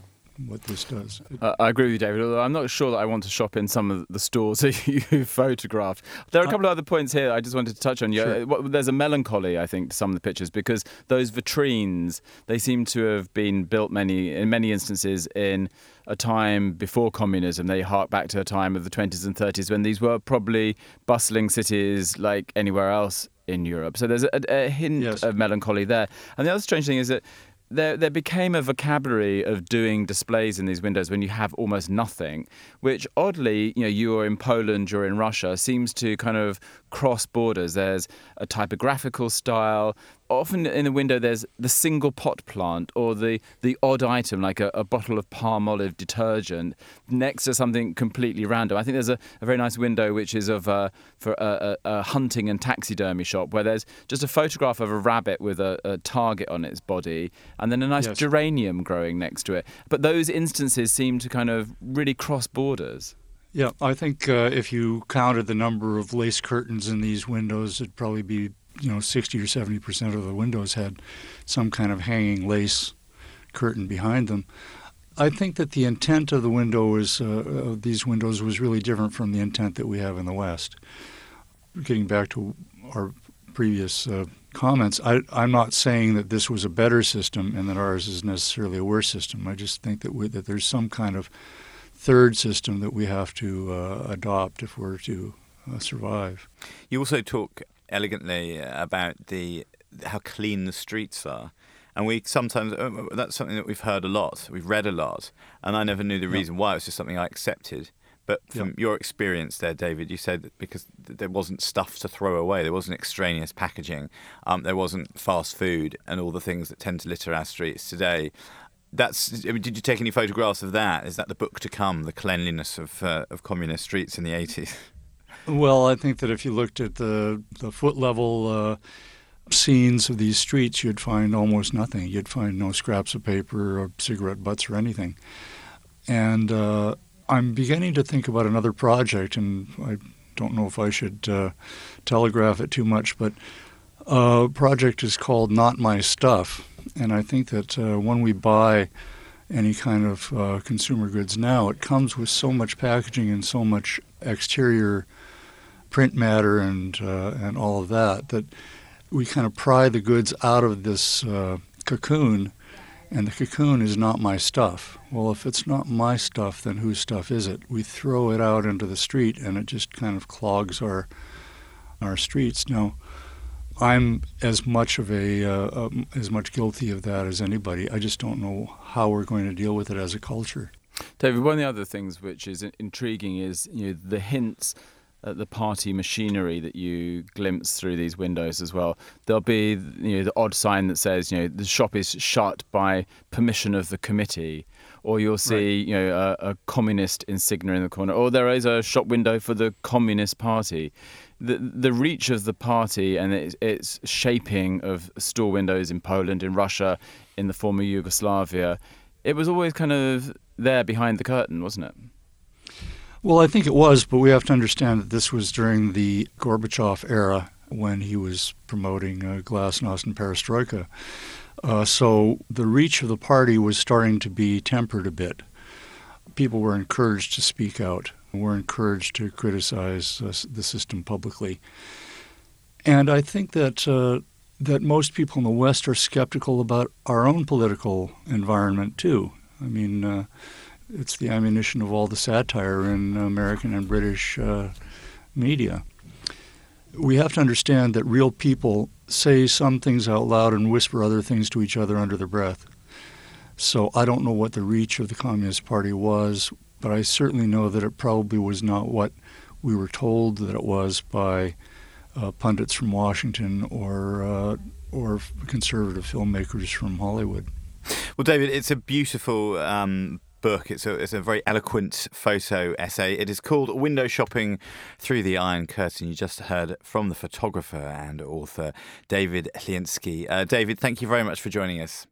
this does. I agree with you, David, although I'm not sure that I want to shop in some of the stores that you photographed. There are a couple of other points here I just wanted to touch on. Sure. There's a melancholy, I think, to some of the pictures, because those vitrines, they seem to have been built in many instances in a time before communism. They hark back to a time of the 20s and 30s when these were probably bustling cities like anywhere else in Europe. So there's a hint of melancholy there. And the other strange thing is that there became a vocabulary of doing displays in these windows when you have almost nothing, which oddly, you're in Poland, you're in Russia, seems to kind of cross borders. There's a typographical style. Often in the window there's the single pot plant or the odd item, like a bottle of Palmolive detergent next to something completely random. I think there's a very nice window which is for a hunting and taxidermy shop where there's just a photograph of a rabbit with a target on its body and then a nice geranium growing next to it. But those instances seem to kind of really cross borders. Yeah, I think if you counted the number of lace curtains in these windows, it'd probably be 60 or 70% of the windows had some kind of hanging lace curtain behind them. I think that the intent of the window of these windows was really different from the intent that we have in the West. Getting back to our previous comments, I'm not saying that this was a better system and that ours is necessarily a worse system. I just think that there's some kind of third system that we have to adopt if we're to survive. You also talk elegantly about how clean the streets are. And we sometimes, that's something that we've heard a lot, we've read a lot, and I never knew the reason why. It was just something I accepted. But from your experience there, David, you said that because there wasn't stuff to throw away, there wasn't extraneous packaging, there wasn't fast food and all the things that tend to litter our streets today. Did you take any photographs of that? Is that the book to come, the cleanliness of communist streets in the 80s? Well, I think that if you looked at the foot level scenes of these streets, you'd find almost nothing. You'd find no scraps of paper or cigarette butts or anything. And I'm beginning to think about another project, and I don't know if I should telegraph it too much, but a project is called Not My Stuff. And I think that when we buy any kind of consumer goods now, it comes with so much packaging and so much exterior print matter and all of that we kind of pry the goods out of this cocoon, and the cocoon is not my stuff. Well, if it's not my stuff, then whose stuff is it? We throw it out into the street, and it just kind of clogs our streets. Now, I'm as much guilty of that as anybody. I just don't know how we're going to deal with it as a culture. David, one of the other things which is intriguing is the hints at the party machinery that you glimpse through these windows as well. There'll be the odd sign that says the shop is shut by permission of the committee, or you'll see a communist insignia in the corner, or there is a shop window for the Communist Party. The reach of the party and its shaping of store windows in Poland, in Russia, in the former Yugoslavia, it was always kind of there behind the curtain, wasn't it? Well, I think it was, but we have to understand that this was during the Gorbachev era when he was promoting glasnost and perestroika. So the reach of the party was starting to be tempered a bit. People were encouraged to speak out, were encouraged to criticize the system publicly. And I think that most people in the West are skeptical about our own political environment, too. I mean, it's the ammunition of all the satire in American and British media. We have to understand that real people say some things out loud and whisper other things to each other under their breath. So I don't know what the reach of the Communist Party was, but I certainly know that it probably was not what we were told that it was by pundits from Washington or conservative filmmakers from Hollywood. Well, David, it's a beautiful book. It's a very eloquent photo essay. It is called Window Shopping Through the Iron Curtain. You just heard from the photographer and author David Hlinski. David, thank you very much for joining us.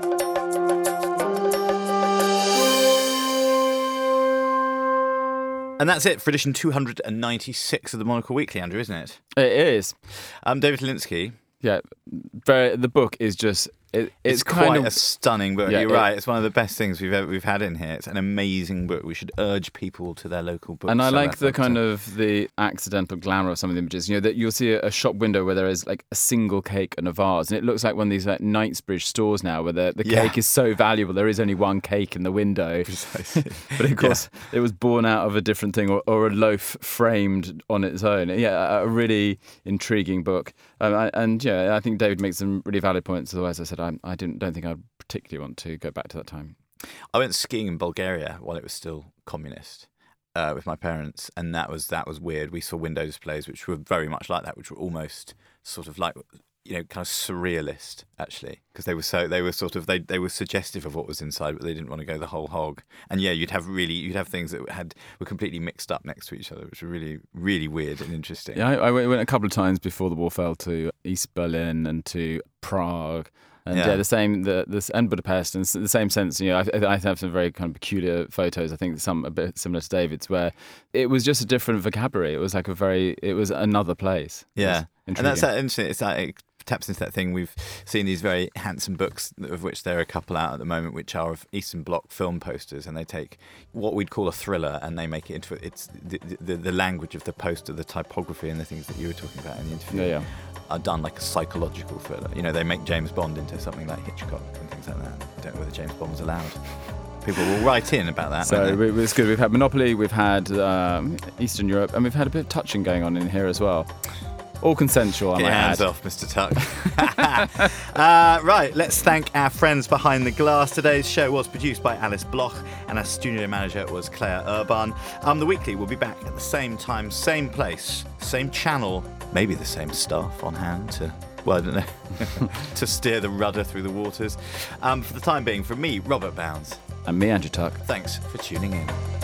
And that's it for edition 296 of the Monocle Weekly, Andrew, isn't it? It is. David Hlinski. Yeah, the book is just... It's quite a stunning book. Yeah, you're right. It's one of the best things we've had in here. It's an amazing book. We should urge people to their local bookseller. And I like the kind of the accidental glamour of some of the images. That you'll see a shop window where there is like a single cake and a vase, and it looks like one of these like Knightsbridge stores now, where the cake is so valuable. There is only one cake in the window. Precisely. But of course, it was born out of a different thing, or a loaf framed on its own. Yeah, a really intriguing book. I think David makes some really valid points. Although, as I said, I don't think I'd particularly want to go back to that time. I went skiing in Bulgaria while it was still communist with my parents, and that was weird. We saw window displays which were very much like that, which were almost sort of like kind of surrealist actually, because they were suggestive of what was inside, but they didn't want to go the whole hog. And you'd have things that were completely mixed up next to each other, which were really, really weird and interesting. Yeah, I went a couple of times before the wall fell to East Berlin and to Prague. And the same, and Budapest, and the same sense. I have some very kind of peculiar photos. I think some a bit similar to David's, where it was just a different vocabulary. It was like it was another place. Yeah, and that's that interesting. It's that it taps into that thing. We've seen these very handsome books, of which there are a couple out at the moment, which are of Eastern Bloc film posters, and they take what we'd call a thriller and they make it into it's the language of the poster, the typography, and the things that you were talking about in the interview. Yeah. Are done like a psychological thriller. They make James Bond into something like Hitchcock and things like that. I don't know whether James Bond was allowed. People will write in about that. So it's good. We've had Monopoly, we've had Eastern Europe, and we've had a bit of touching going on in here as well. All consensual, Get your hands off, Mr. Tuck. Right, let's thank our friends behind the glass. Today's show was produced by Alice Bloch, and our studio manager was Claire Urban. The Weekly will be back at the same time, same place, same channel, maybe the same staff on hand to, I don't know, to steer the rudder through the waters. For the time being, from me, Robert Bounds. And me, Andrew Tuck. Thanks for tuning in.